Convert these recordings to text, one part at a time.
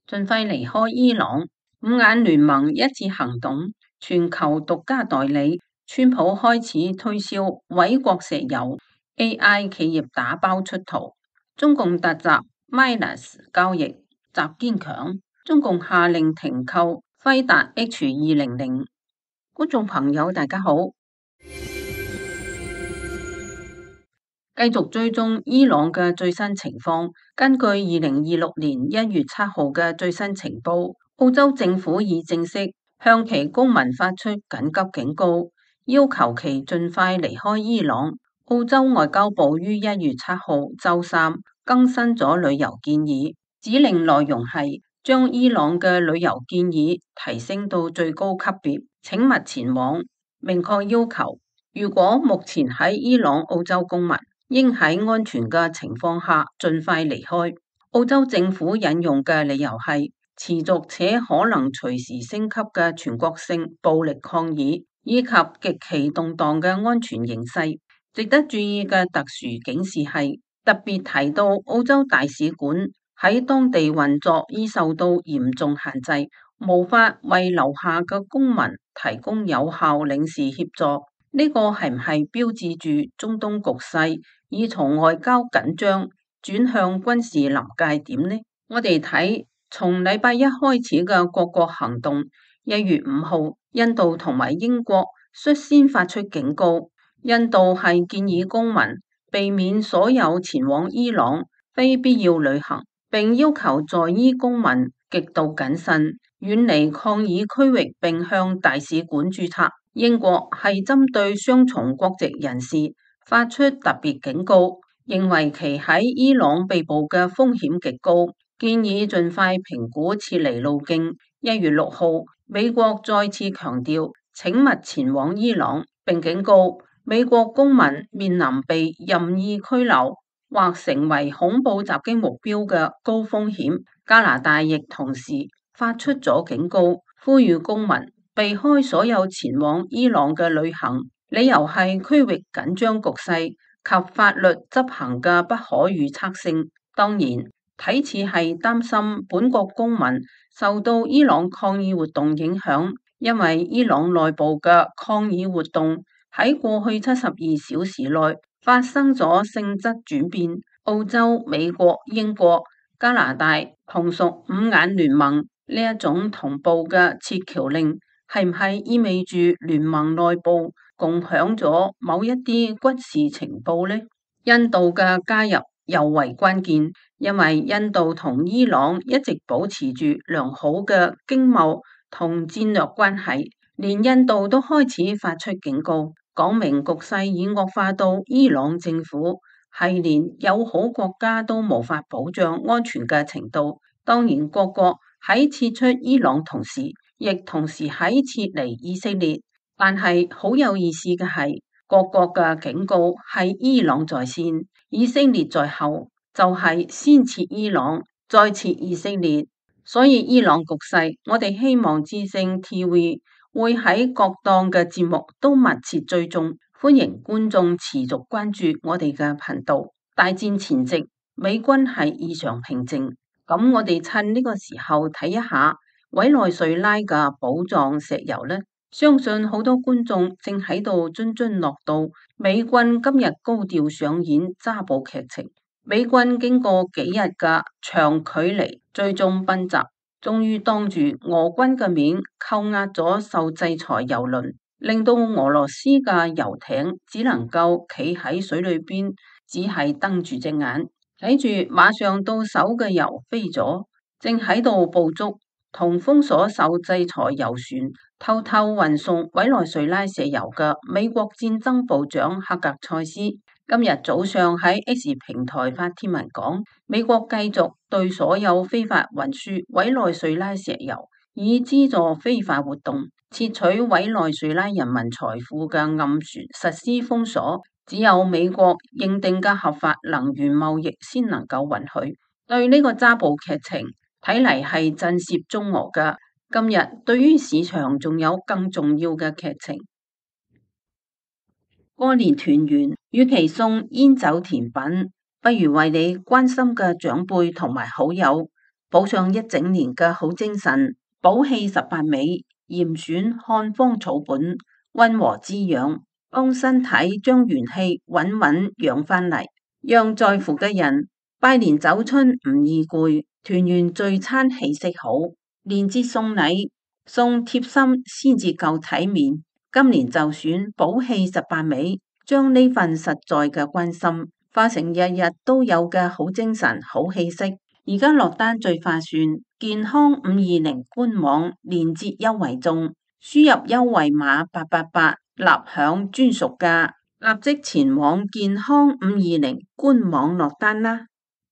盡快離開伊朗。五眼聯盟一致行動，全球獨家代理，川普開始推銷委國石油 ，AI 企業打包出逃。中共突襲 Minus 交易，習堅強。中共下令停購輝達 H200。觀眾朋友大家好，繼續追蹤伊朗嘅最新情況。根據2026年1月7號嘅最新情報，澳洲政府已正式向其公民發出緊急警告，要求其盡快離開伊朗。澳洲外交部於1月7號周三更新咗旅遊建議，指令內容係將伊朗嘅旅遊建議提升到最高級別，請勿前往。明確要求，如果目前喺伊朗澳洲公民，應喺安全嘅情況下盡快離開。澳洲政府引用嘅理由係持續且可能隨時升級嘅全國性暴力抗議，以及極其動盪嘅安全形勢。值得注意嘅特殊警示係特別提到澳洲大使館喺當地運作已受到嚴重限制，無法為留下嘅公民提供有效領事協助。呢個係唔係標誌住中東局勢已從外交緊張轉向軍事臨界點呢？我哋睇從禮拜一開始嘅各國行動，1月5號，印度同埋英國率先發出警告。印度係建議公民避免所有前往伊朗非必要旅行，並要求在伊公民極度謹慎，遠離抗議區域，並向大使館註冊。英國係針對雙重國籍人士發出特別警告，認為其喺伊朗被捕嘅風險極高，建議盡快評估撤離路徑。1月6號，美國再次強調請勿前往伊朗，並警告美國公民面臨被任意拘留或成為恐怖襲擊目標嘅高風險。加拿大亦同時發出咗警告，呼籲公民避開所有前往伊朗嘅旅行，理由係區域緊張局勢及法律執行嘅不可預測性。當然，睇似係擔心本國公民受到伊朗抗議活動影響，因為伊朗內部嘅抗議活動喺過去72小時內發生咗性質轉變。澳洲、美國、英國、加拿大同屬五眼聯盟呢一種同步嘅撤僑令，係唔係意味住聯盟內部共享咗某一啲軍事情報呢？印度嘅加入尤為關鍵，因為印度同伊朗一直保持住良好嘅經貿同戰略關係，連印度都開始發出警告，講明局勢已惡化到伊朗政府係連友好國家都無法保障安全嘅程度。當然，各國喺撤出伊朗同時，亦同時喺撤離以色列，但係好有意思嘅係，各國嘅警告係伊朗在先，以色列在後，就係先撤伊朗，再撤以色列。所以伊朗局勢，我哋希望之聲 TV 會喺各檔嘅節目都密切追蹤，歡迎觀眾持續關注我哋嘅頻道。大戰前夕，美軍係異常平靜，咁我哋趁呢個時候睇一下委內瑞拉嘅寶藏石油呢，相信好多觀眾正喺度津津樂道美軍今日高調上演揸捕劇情。美軍經過幾日嘅長距離追蹤奔襲，終於當住俄軍嘅面扣押咗受制裁油輪，令到俄羅斯嘅遊艇只能夠企喺水裏邊，只係瞪住隻眼，睇住馬上到手嘅油飛咗，正喺度捕捉同封鎖受制裁油船偷偷運送委內瑞拉石油嘅美國戰爭部長克格塞斯，今日早上喺 X 平台發帖文講，美國繼續對所有非法運輸委內瑞拉石油以資助非法活動、竊取委內瑞拉人民財富嘅暗船實施封鎖，只有美國認定嘅合法能源貿易先能夠允許。對呢個揸捕劇情，睇嚟係震懾中俄嘅。今日對於市場仲有更重要嘅劇情。過年團圓，與其送煙酒甜品，不如為你關心嘅長輩同埋好友補上一整年嘅好精神，補氣18味，嚴選漢方草本，溫和滋養，幫身體將元氣穩穩養返嚟，讓在乎嘅人拜年走春唔易攰，團圓聚餐氣息好，年節送禮送貼心先至夠體面。今年就選補氣18味，將呢份實在嘅關心化成日日都有嘅好精神、好氣息。而家落單最划算，健康520官網連節優惠中，輸入優惠碼888，立享專屬價，立即前往健康520官網落單啦。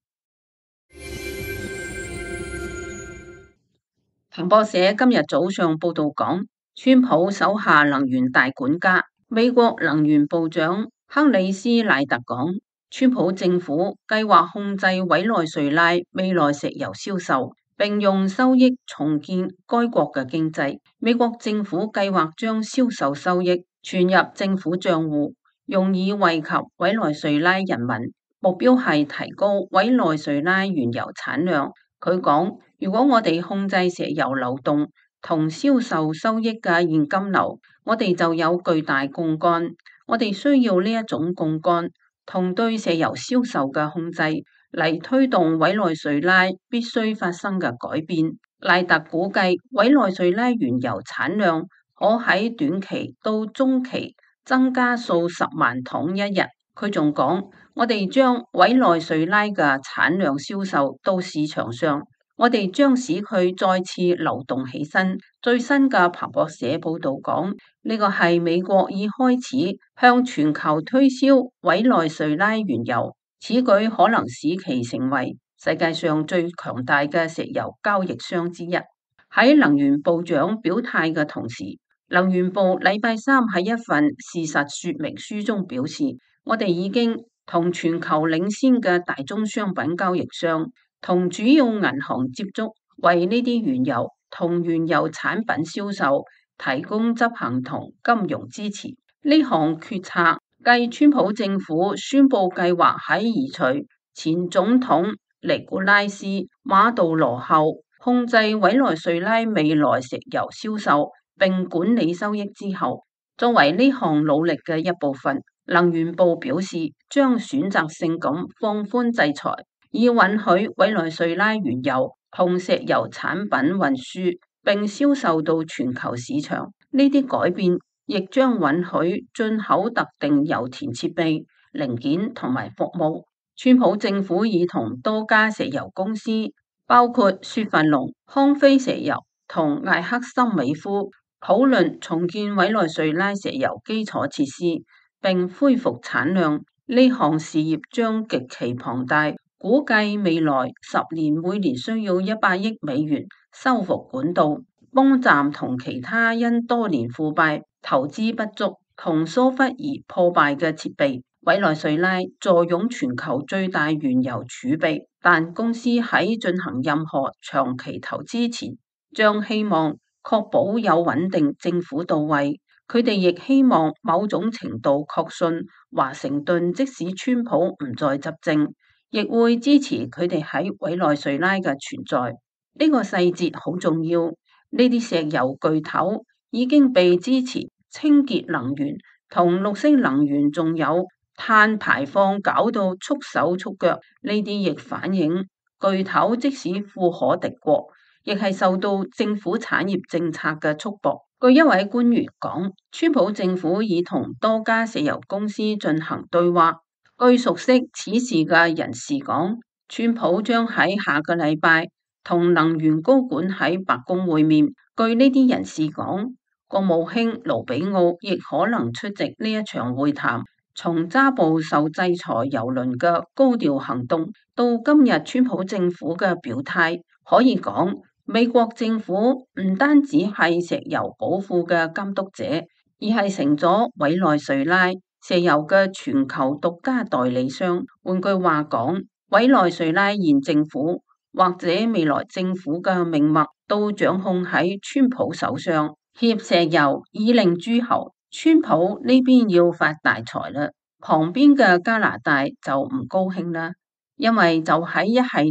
彭博社今日早上報道講，川普手下能源大管家美國能源部長克里斯賴特講，川普政府計劃控制委內瑞拉未來石油銷售，並用收益重建該國嘅經濟。美國政府計劃將銷售收益存入政府賬戶，用以惠及委內瑞拉人民，目標係提高委內瑞拉原油產量。佢講，如果我哋控制石油流動同銷售收益嘅現金流，我哋就有巨大槓桿。我哋需要呢一種槓桿同對石油銷售嘅控制嚟推動委內瑞拉必須發生嘅改變。賴特估計委內瑞拉原油產量可喺短期到中期增加數十萬桶一日。佢仲講，我哋將委內瑞拉嘅產量銷售到市場上，我哋將使佢再次流動起身。最新嘅彭博社報道講，呢個係美國已開始向全球推銷委內瑞拉原油，此舉可能使其成為世界上最強大嘅石油交易商之一。喺能源部長表態嘅同時，能源部禮拜三喺一份事實說明書中表示，我哋已經同全球領先嘅大宗商品交易商同主要銀行接觸，為呢啲原油同原油產品銷售提供執行同金融支持。呢項決策繼川普政府宣布計劃喺移除前總統尼古拉斯馬杜羅後，控制委內瑞拉未來石油銷售並管理收益之後，作為呢項努力嘅一部分。能源部表示，將選擇性咁放寬制裁，以允許委內瑞拉原油同石油產品運輸並銷售到全球市場。呢啲改變亦將允許進口特定油田設備、零件同埋服務。川普政府已同多家石油公司，包括雪佛龍、康菲石油同艾克森美孚，討論重建委內瑞拉石油基礎設施並恢復產量。呢項事業將極其龐大，估計未來10年每年需要100億美元修復管道、泵站同其他因多年腐敗、投資不足同疏忽而破壞嘅設備。委內瑞拉坐擁全球最大原油儲備，但公司喺進行任何長期投資前，將希望確保有穩定政府到位。佢哋亦希望某種程度確信華盛頓即使川普唔再執政，亦會支持佢哋喺委內瑞拉嘅存在。呢個細節好重要。呢啲石油巨頭已經被支持清潔能源同綠色能源，仲有碳排放搞到束手束腳。呢啲亦反映巨頭即使富可敵國，亦係受到政府產業政策嘅束縛。據一位官員講，川普政府已同多家石油公司進行對話。據熟悉此事嘅人士講，川普將喺下個禮拜同能源高管喺白宮會面。據呢啲人士講，國務卿盧比奧亦可能出席呢一場會談。從揸捕受制裁油輪嘅高調行動到今日川普政府嘅表態，可以講，美國政府唔單止係石油寶庫嘅監督者，而係成咗委內瑞拉石油嘅全球獨家代理商。換句話講，委內瑞拉現政府或者未來政府嘅命脈都掌控喺川普手上。挾石油以令諸侯，川普呢邊要發大財啦，旁邊嘅加拿大就唔高興啦，因為就喺一系列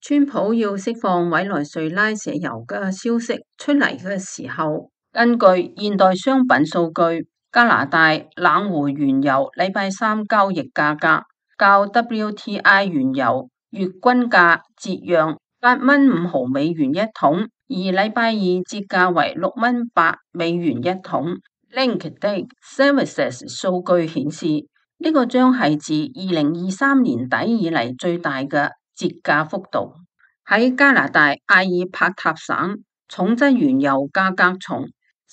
川普要釋放委內瑞拉石油嘅消息出嚟嘅時候，根據現代商品數據，加拿大冷湖原油禮拜三交易價格較 WTI 原油月均價折讓8.5 美元一桶，而禮拜二折價為6.8 美元一桶。LinkedIn Services 數據顯示，呢個將係自2023年底以嚟最大嘅折價幅度。喺加拿大阿爾伯塔省，重質原油價格從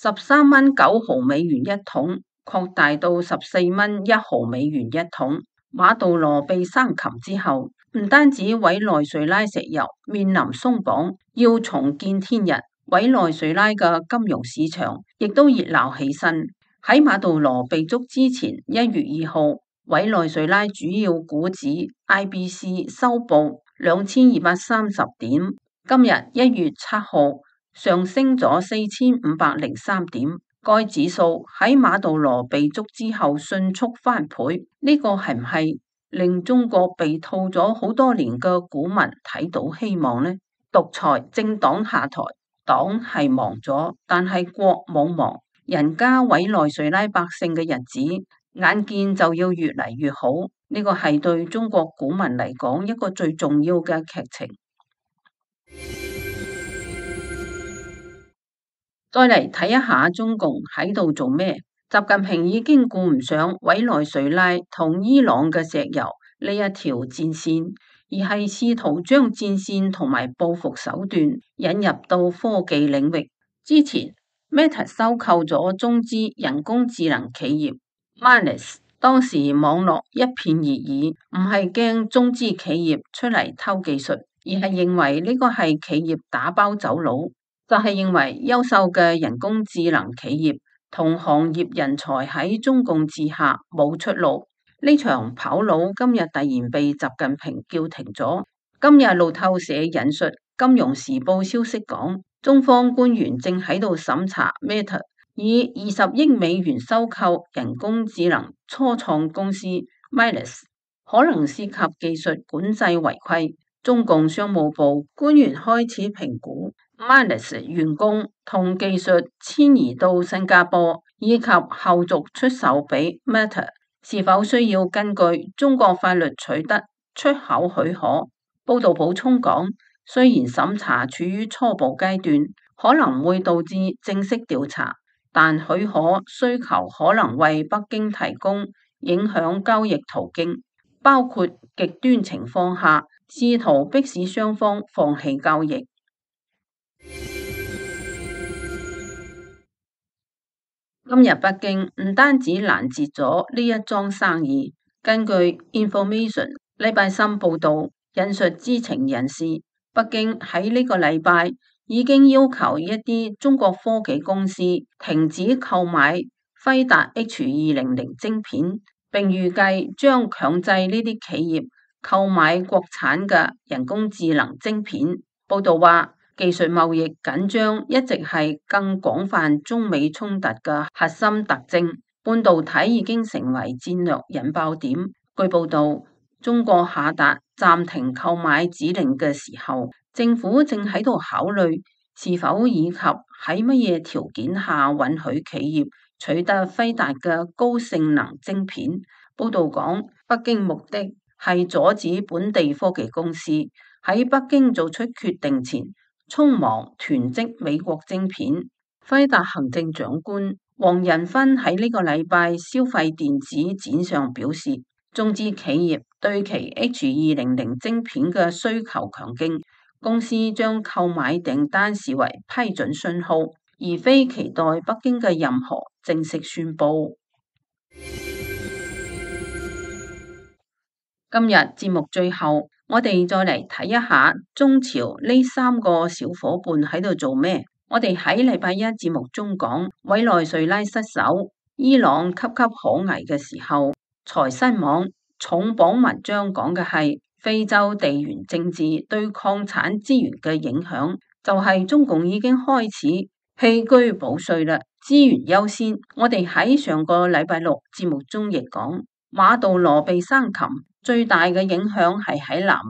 13.9 美元一桶擴大到14.1 美元一桶。馬杜羅被生擒之後，唔單止委內瑞拉石油面臨鬆綁，要重見天日，委內瑞拉嘅金融市場亦都熱鬧起身。喺馬杜羅被捉之前，1月2號，委內瑞拉主要股指 IBC 收報2230點，今日1月7號上升咗4503點。該指數喺馬杜羅被捉之後迅速翻倍，呢個係唔係令中國被套咗好多年嘅股民睇到希望呢？獨裁政黨下台，黨係亡咗，但係國冇亡，人家委內瑞拉百姓嘅日子眼見就要越嚟越好，呢個係對中國股民嚟講一個最重要嘅劇情。再嚟睇一下中共喺度做咩？習近平已經顧唔上委內瑞拉同伊朗嘅石油呢一條戰線，而係試圖將戰線同埋報復手段引入到科技領域。之前 Meta 收購咗中資人工智能企業 Minus， 當時網絡一片熱議，唔係驚中資企業出嚟偷技術，而係認為呢個係企業打包走佬。就係認為優秀嘅人工智能企業同行業人才喺中共治下冇出路，呢場跑路今日突然被習近平叫停咗。今日路透社引述金融時報消息講，中方官員正喺度審查 Meta 以20億美元收購人工智能初創公司 Minus， 可能涉及技術管制違規。中共商務部官員開始評估 Minus 員工同技術遷移到新加坡，以及後續出售俾 Meta 是否需要根據中國法律取得出口許可。報道補充講，雖然審查處於初步階段，可能會導致正式調查，但許可需求可能為北京提供影響交易途徑，包括極端情況下試圖迫使雙方放棄交易。今日北京唔單止攔截咗呢一樁生意，根據 Information 禮拜三報道，引述知情人士，北京喺呢個禮拜已經要求一啲中國科技公司停止購買輝達 H200晶片，並預計將強制呢啲企業購買國產嘅人工智能晶片。報道話，技術貿易緊張一直係更廣泛中美衝突嘅核心特徵，半導體已經成為戰略引爆點。據報道，中國下達暫停購買指令嘅時候，政府正喺度考慮是否以及喺乜嘢條件下允許企業取得輝達嘅高性能晶片。報道講，北京目的係阻止本地科技公司喺北京做出決定前匆忙囤積美國晶片。輝達行政長官黃仁勳喺呢個禮拜消費電子展上表示，中資企業對其 H200晶片嘅需求強勁，公司將購買訂單視為批准信號，而非期待北京嘅任何正式宣佈。今日節目最後，我哋再嚟睇一下中朝呢3個小伙伴喺度做咩。我哋喺禮拜一節目中講委內瑞拉失守，伊朗岌岌可危嘅時候，財新網重磅文章講嘅係非洲地緣政治對礦產資源嘅影響，就係中共已經開始棄車保帥啦，資源優先。我哋喺上個禮拜六節目中亦講，馬杜羅被生擒最大嘅影響係喺南美，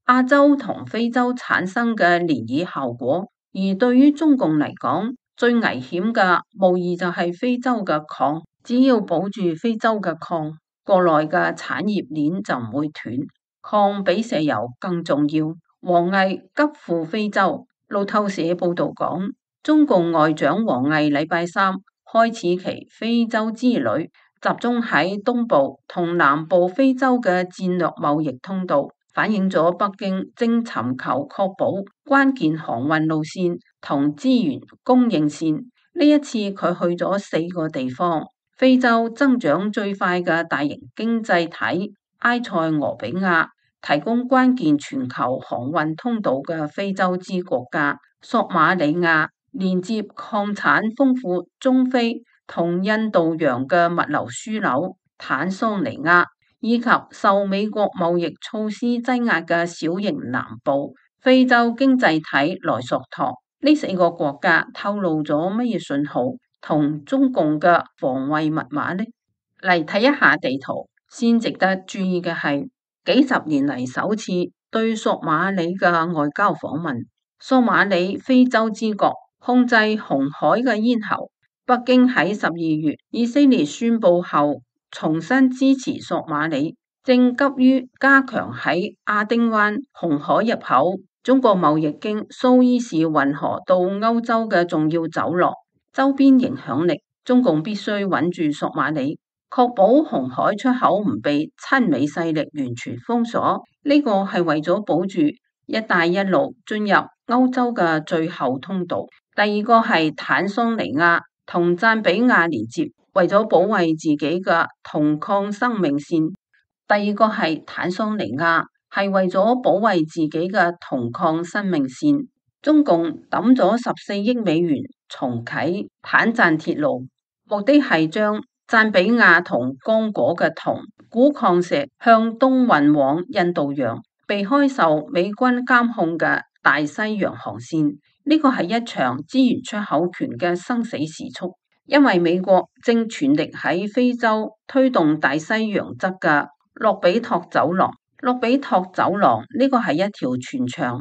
亞洲同非洲產生嘅漣漪效果。而對於中共嚟講，最危險嘅無疑就係非洲嘅礦，只要保住非洲嘅礦，國內嘅產業鏈就唔會斷。礦比石油更重要。王毅急赴非洲。路透社報道講，中共外長王毅禮拜三開始其非洲之旅，集中喺東部同南部非洲嘅戰略貿易通道，反映咗北京正尋求確保關鍵航運路線同資源供應線。呢一次佢去咗4個地方，非洲增長最快嘅大型經濟體埃塞俄比亞，提供關鍵全球航運通道嘅非洲之國家索馬里亞，連接礦產豐富中非同印度洋嘅物流樞紐坦桑尼亞，以及受美國貿易措施擠壓嘅小型南部非洲經濟體萊索托。呢4個國家透露咗乜嘢信號同中共嘅防衛密碼呢？嚟睇一下地圖。先值得注意嘅係，幾十年嚟首次對索馬里嘅外交訪問。索馬里非洲之角，控制紅海嘅咽喉。北京喺12月以色列宣布後，重新支持索馬里，正急於加強喺亞丁灣紅海入口中國貿易經蘇伊士運河到歐洲嘅重要走廊周邊影響力。中共必須穩住索馬里，確保紅海出口唔被親美勢力完全封鎖。呢個係為咗保住一帶一路進入歐洲嘅最後通道。第二個係坦桑尼亞同贊比亞連接，為咗保衛自己嘅銅礦生命線。第二個係坦桑尼亞係為咗保衛自己嘅銅礦生命線。中共抌咗14億美元重啟坦贊鐵路，目的係將贊比亞同剛果嘅銅、鈷礦石向東運往印度洋，避開受美軍監控嘅大西洋航線。呢個係一場資源出口權嘅生死時速，因為美國正全力喺非洲推動大西洋側嘅洛比托走廊。洛比托走廊呢個係一條全長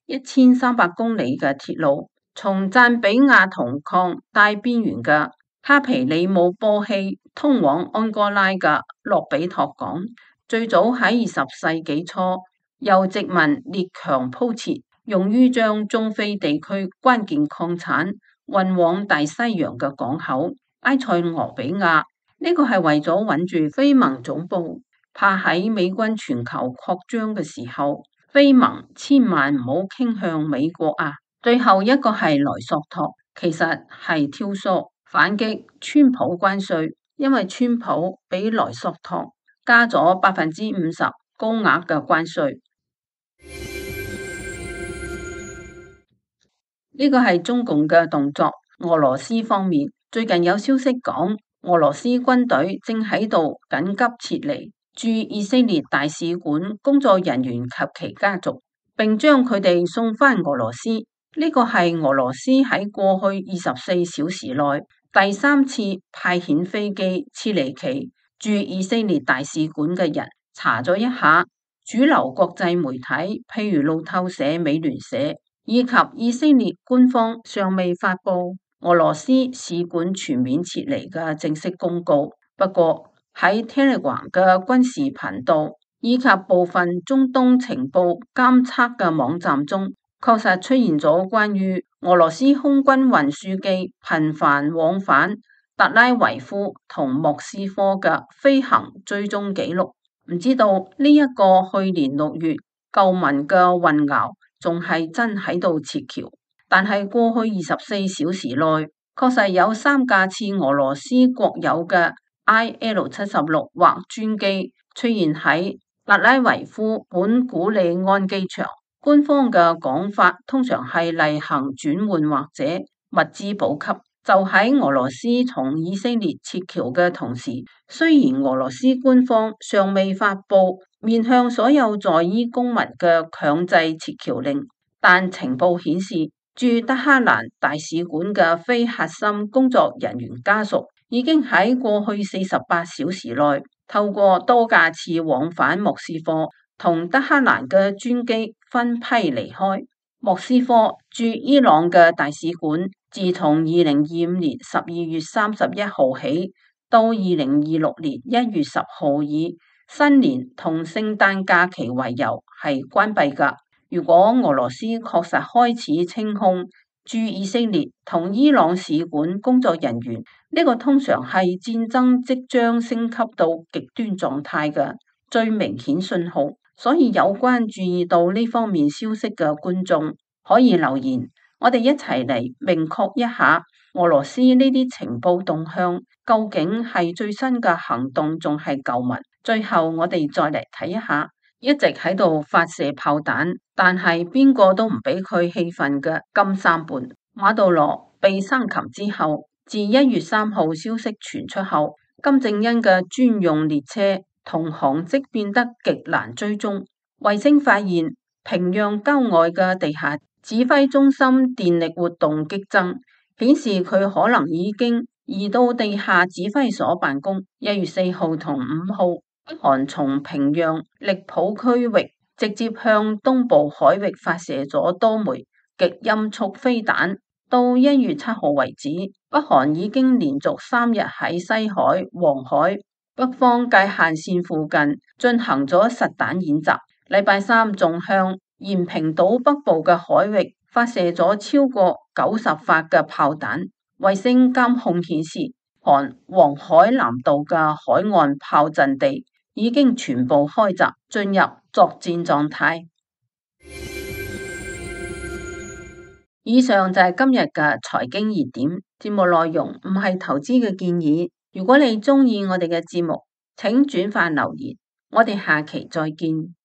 1300公里嘅鐵路，從贊比亞銅礦帶邊緣嘅卡皮里姆波希通往安哥拉嘅洛比托港。最早喺20世紀初由殖民列強鋪設，用於將中非地區關鍵礦產運往大西洋嘅港口埃塞俄比亞。呢個係為咗穩住非盟總部，怕喺美軍全球擴張嘅時候，非盟千萬唔好傾向美國啊。最後一個係萊索托，其實係挑唆反擊川普關稅，因為川普俾萊索托加咗50%高額嘅關稅。呢個係中共嘅動作。俄羅斯方面最近有消息講，俄羅斯軍隊正喺度緊急撤離駐以色列大使館工作人員及其家族，並將佢哋送返俄羅斯。呢個係俄羅斯喺過去24小時內第3次派遣飛機撤離其駐以色列大使館嘅人。查咗一下，主流國際媒體譬如路透社、美聯社以及以色列官方尚未發布俄羅斯使館全面撤離嘅正式公告。不過喺 Telegram 嘅軍事頻道以及部分中東情報監測嘅網站中，確實出現咗關於俄羅斯空軍運輸機頻繁往返特拉維夫同莫斯科嘅飛行追蹤記錄。唔知道呢一個去年6月舊聞嘅混淆仲係真喺度撤僑，但係過去24小時內確實有3架次俄羅斯國有嘅 IL-76或專機出現喺特拉維夫本古里安機場。官方嘅講法通常係例行轉換或者物資補給。就喺俄羅斯從以色列撤僑嘅同時，雖然俄羅斯官方尚未發布面向所有在伊公民嘅強制撤僑令，但情報顯示，駐德黑蘭大使館嘅非核心工作人員家屬已經喺過去48小時內透過多架次往返莫斯科同德黑蘭嘅專機分批離開。莫斯科駐伊朗嘅大使館自從2025年12月31號起到2026年1月10號以新年同聖誕假期為由係關閉㗎。如果俄羅斯確實開始清空駐以色列同伊朗使館工作人員，呢個通常係戰爭即將升級到極端狀態嘅最明顯信號。所以有關注意到呢方面消息嘅觀眾可以留言，我哋一齊嚟明確一下俄羅斯呢啲情報動向究竟係最新嘅行動仲係舊聞。最後我哋再嚟睇一下一直喺度發射炮彈，但係邊個都唔俾佢氣憤嘅金三胖。馬杜羅被生擒之後，自1月3號消息傳出後，金正恩嘅專用列車同航跡變得極難追蹤。衛星發現平壤郊外嘅地下指揮中心電力活動激增，顯示佢可能已經移到地下指揮所辦公。1月4號同5號，北韓從平壤力浦區域直接向東部海域發射咗多枚極音速飛彈。到1月7號為止，北韓已經連續3日喺西海、黃海、北方界限線附近進行咗實彈演習。禮拜三仲向延平島北部嘅海域發射咗超過90發嘅炮彈。衛星監控顯示，韓黃海南道嘅海岸炮陣地已經全部開閘，進入作戰狀態。以上就係今日嘅財經熱點。節目內容唔係投資嘅建議。如果你鍾意我哋嘅節目，請轉發留言。我哋下期再見。